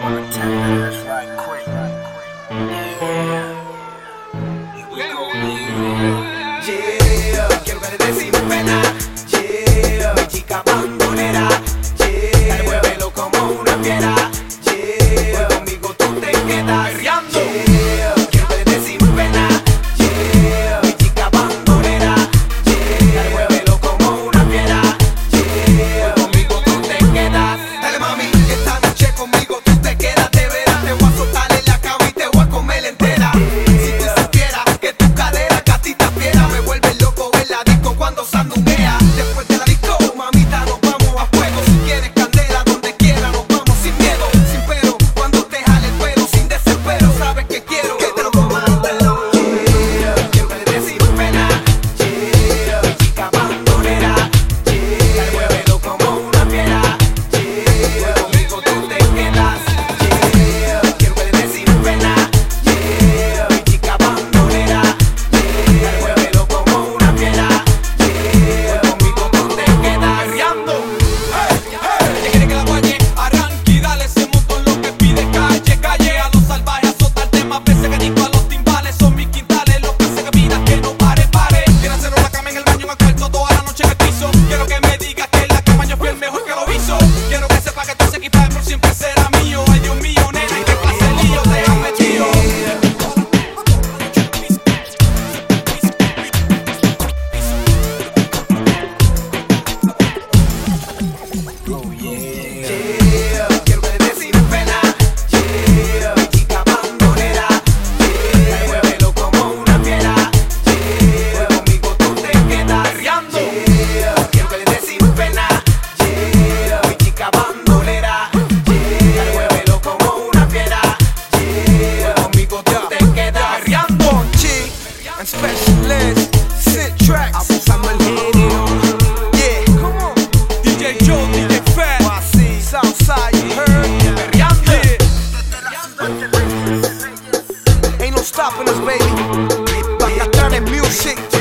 wanna 10 minutes right quick. Yeah. Here we go, yeah. Yeah, quiero que le des sin pena. Yeah, mi chica bandolera. Yeah, muévelo como una fiera. Yeah, conmigo tú te quedas perreando. Yeah, quiero que le des sin pena. Yeah, mi chica bandolera. Yeah, muévelo como una fiera. Yeah, conmigo tú te quedas. Dale mami, esta noche conmigo tú te quedas de veras. Te voy a soltar en la cama y te voy a comer entera. Si tú supieras que tu cadera gatita fiera me vuelve loco en la disco cuando sandunguea. Después de la disco, mamita, nos vamos a fuego. Si quieres candela, donde quiera nos vamos sin miedo, sin pero. Cuando te jale el pelo, sin desespero, sabes que quiero que te lo comas entero. Yeah, quiero que le des sin pena. Yeah, mi chica bandolera. Yeah, muévelo como una fiera. Yeah, conmigo tú te quedas. Yeah, quiero que le des sin pena. Yeah, mi chica bandolera. Yeah, muévelo como una fiera. Yeah, conmigo tú te quedas perreando. Hey, hey. Ella quiere que la guaye, arranque y dale ese montón lo que pide. Calle, calle, a los salvajes, azotarte más veces que disco a los timbales. Son mis quintales, lo que hace que vida que no pare, pare. Quiero hacer una cama en el baño, me acuerdo toda la noche en el piso. Quiero que me digas que en la cama yo fui el mejor que lo hizo. Quiero que sepa que tú ese equipaje por siempre será mío. Ay, Dios mío, nena, y que pase el lío, déjame tío. Oh yeah. Yeah, quiero que le des sin pena. Yeah, mi chica bandolera. Yeah, muévelo como una fiera. Yeah, conmigo tú te quedas perreando. Yeah, quiero que le des sin pena. Yeah, mi chica bandolera. Yeah, muévelo como una fiera. Yeah, conmigo tú te quedas perreando. Chi and Specialist, Sit Tracks, abusando el genio. Yeah, come on. DJ Joe, DJ Fat, YC, Southside, you heard? Perreando. Yeah. Ain't no stopping us, baby. Bacatán en music.